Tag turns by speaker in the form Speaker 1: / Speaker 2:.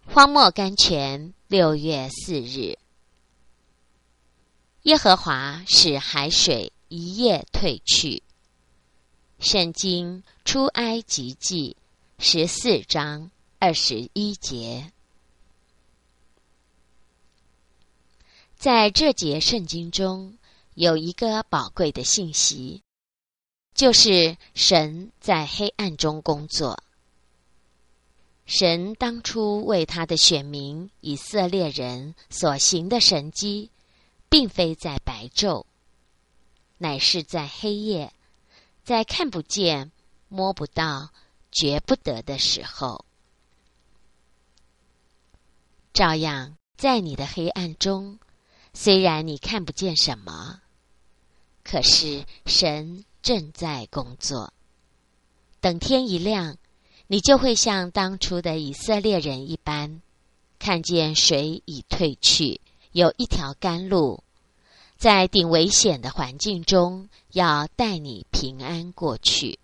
Speaker 1: 荒漠甘泉，6月4日。耶和华使海水一夜退去。圣经出埃及记14章21节。在这节圣经中有一个宝贵的信息，就是神在黑暗中工作。神当初为他的选民以色列人所行的神迹，并非在白昼，乃是在黑夜，在看不见、摸不到、觉不得的时候。照样在你的黑暗中，虽然你看不见什么，可是神正在工作。等天一亮，你就会像当初的以色列人一般，看见水已退去，有一条甘路，在顶危险的环境中，要带你平安过去。